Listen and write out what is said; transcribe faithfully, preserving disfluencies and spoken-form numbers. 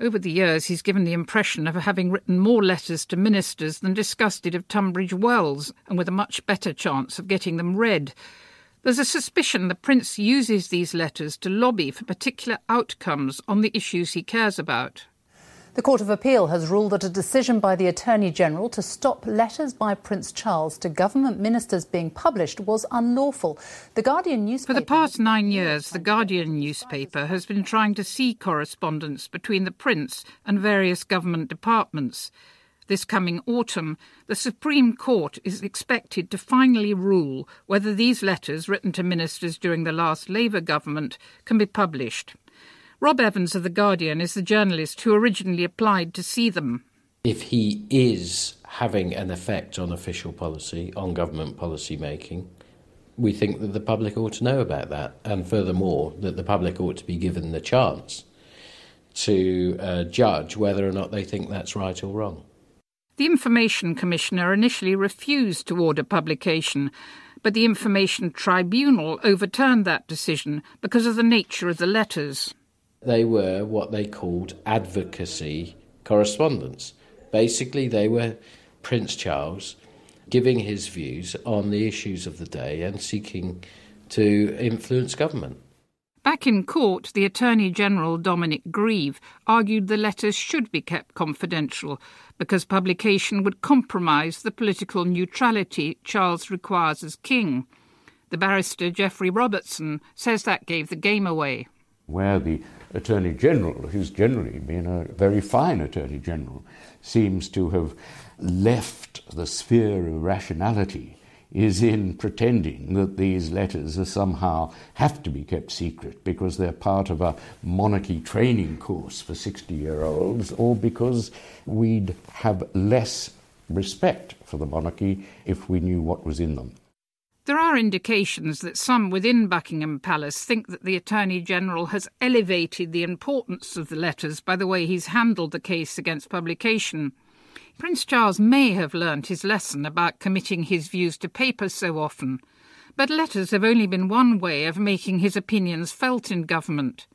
Over the years, he's given the impression of having written more letters to ministers than disgusted of Tunbridge Wells, and with a much better chance of getting them read. There's a suspicion the Prince uses these letters to lobby for particular outcomes on the issues he cares about. The Court of Appeal has ruled that a decision by the Attorney-General to stop letters by Prince Charles to government ministers being published was unlawful. The Guardian newspaper... For the past nine years, the Guardian newspaper has been trying to see correspondence between the Prince and various government departments. This coming autumn, the Supreme Court is expected to finally rule whether these letters written to ministers during the last Labour government can be published. Rob Evans of The Guardian is the journalist who originally applied to see them. If he is having an effect on official policy, on government policy making, we think that the public ought to know about that. And furthermore, that the public ought to be given the chance to uh, judge whether or not they think that's right or wrong. The Information Commissioner initially refused to order publication, but the Information Tribunal overturned that decision because of the nature of the letters. They were what they called advocacy correspondence. Basically, they were Prince Charles giving his views on the issues of the day and seeking to influence government. Back in court, the Attorney-General Dominic Grieve argued the letters should be kept confidential because publication would compromise the political neutrality Charles requires as king. The barrister Geoffrey Robertson says that gave the game away. Where the Attorney-General, who's generally been a very fine Attorney-General, seems to have left the sphere of rationality is in pretending that these letters are somehow have to be kept secret because they're part of a monarchy training course for sixty-year-olds, or because we'd have less respect for the monarchy if we knew what was in them. There are indications that some within Buckingham Palace think that the Attorney-General has elevated the importance of the letters by the way he's handled the case against publication. Prince Charles may have learnt his lesson about committing his views to paper so often, but letters have only been one way of making his opinions felt in government.